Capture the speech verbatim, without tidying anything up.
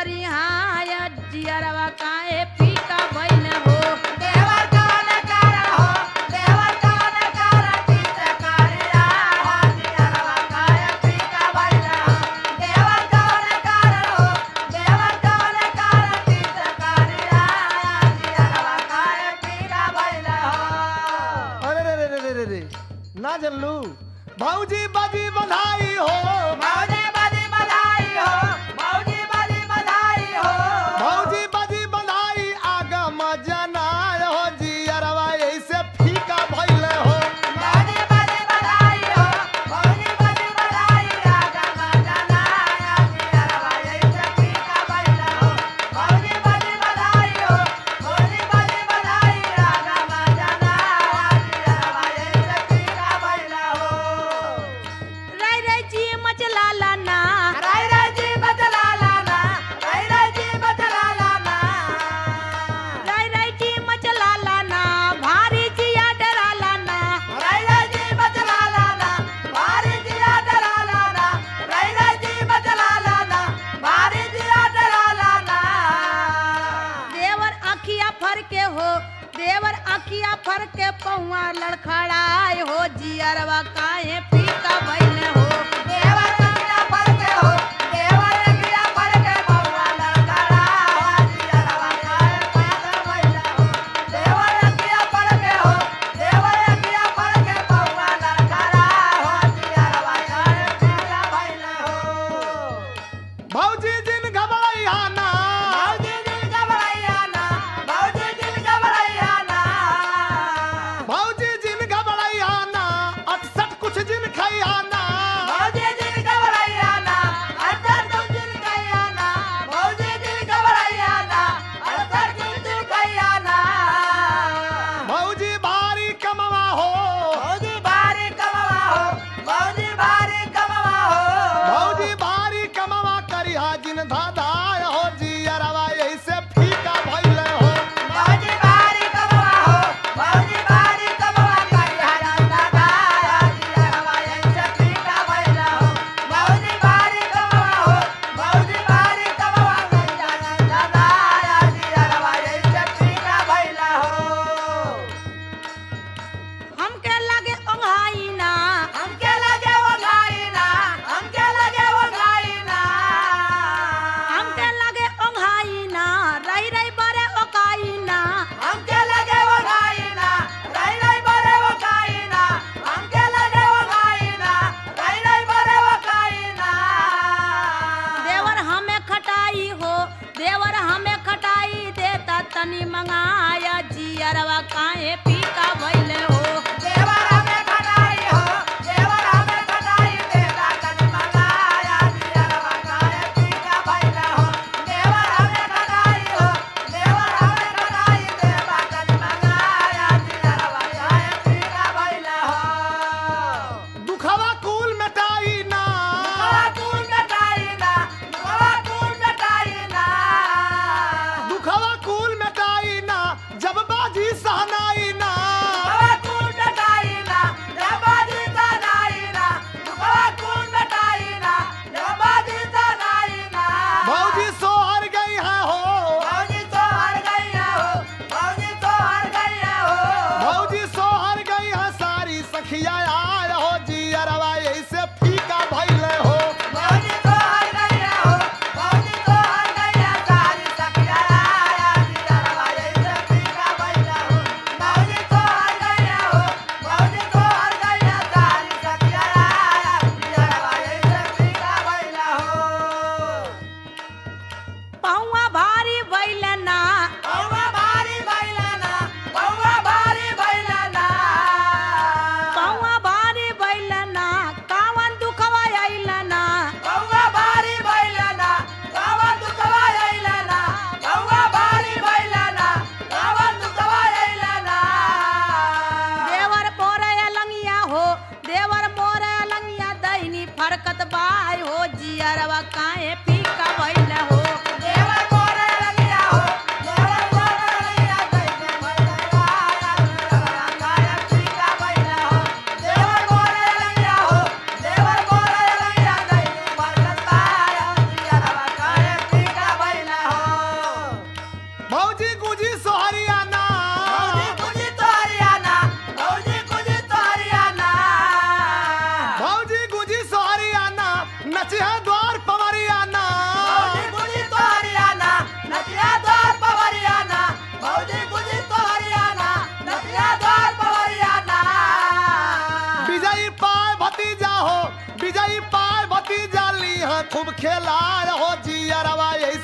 करी हाय जियरवा काहे फीका भइल हो देवर कौन कारण हो देवर कौन कारण तीत करिया जियरवा काहे फीका भइल हो देवर कौन कारण हो देवर कौन कारण तीत करिया जियरवा काहे फीका भइल हो अरे रे रे रे रे रे रे ना जनलू भौजी बाजी बधाई हो मौजी बदी बधाई हो मौजी बदी बधाई हो भौजी बाजी बधाई आगा मजनाय हो जियरवा ऐसे फीका भइल हो मौजी बदी बधाई हो मौजी बदी बधाई आगा मजना जियरवा ऐसे फीका भइल हो मौजी बदी बधाई हो मौजी बदी बधाई आगा मजना जियरवा ऐसे फीका भइल हो रई रई जी मचलाला ना राय राय जी बदला लाना राय राय जी बदला लाना रई रई जी मचलाला ना भारी जिया डराला ना राय राय जी बदला लाना भारी जिया डरा लाना राय राय जी बदला लाना भारी जिया डरा लाना देवर आखिया फर के हो देवर आखिया फर के पौआ लड़खड़ाए हो जियरवा काहे फीका भइल हो देवर अखिया पर के हो देवर अखिया पर के बउआ लड़खड़ा जियरवा काहे पागल भइल हो देवर अखिया पर के हो देवर अखिया पर के बउआ लड़खड़ा जियरवा काहे पागल भइल हो भौजी दिन घबराइया ना मौजी दिल घबराइया ना मौजी दिल घबराइया ना भौजी दिन घबराइया ना अटसट कुछ दिन खैया ना मौजी दिल घबराइया ना अंदर तुम दिल गया ना मौजी दिल घबराइया ना अंदर तुम दिल गया ना भौजी भारी कमवा हो मौजी भारी कमवा हो मौजी भारी कमवा हो भौजी भारी कमवा करिया जिन धाधाय हो जियरवा ऐसे फीका भइल हो मौजी भारी कमवा हो मौजी भारी कमवा करिया ना दाया जियरवा ऐसे फीका भइल हो मौजी भारी कमवा हो मौजी भारी कमवा करिया ना दाया जियरवा ऐसे फीका भइल हो हमके लगे ओंघाई ना हमके लगे वो गाइना हमके लगे वो गाइना हमके लगे ओंघाई ना रई रई बरे ओकाई ना हमके लगे वो गाइना रई रई बरे वो गाइना हमके लगे वो गाइना रई रई बरे वो गाइना देवर हमें खटाई हो देवर हमें खटाई देता तनी मंगाया जियरवा काहे फीका भइल हो देवर हमें खटाई हो देवर हमें खटाई देता कनी मंगाया जियरवा काहे फीका भइल हो देवर हमें खटाई हो देवर हमें खटाई देता कनी मंगाया जियरवा काहे फीका भइल हो दुखवा कुल मिटाई ना दुखवा कुल मिटाई ना दुखवा कुल मिटाई ना दुखवा कुल मिटाई ना जब बाजी सहनाई ना दुखवा कुल मिटाई ना जबादी तनाई ना दुखवा कुल मिटाई ना जबादी तनाई ना भौजी सोहर गई है हो भौजी तो हार गई हो भौजी तो हार गई हो भौजी सोहर गई है सारी सखिया आय हो जियरवा ऐसे फीका भइल हो भौजी तो हार गई हो भौजी तो हार गई सारी सखिया आया जियरवा ऐसे फीका भइल हो भौजी तो हार गई हो भौजी तो हार गई सारी सखिया आया जियरवा ऐसे फीका भइल हो पौआ भारी भइल ना बउवा भारी भइल ना बउवा भारी भइल ना पौआ भारी भइल ना कावन दुखवा आइल ना बउवा भारी भइल ना कावन दुखवा आइल ना बउवा भारी भइल ना कावन दुखवा आइल ना देवर मोरे अलंगिया हो देवर मोरे अलंगिया दैनी फरकत बाय हो जियरवा काहे फीका भइल हो देवर मोर खूब खेलाय हो जियरवा ऐसे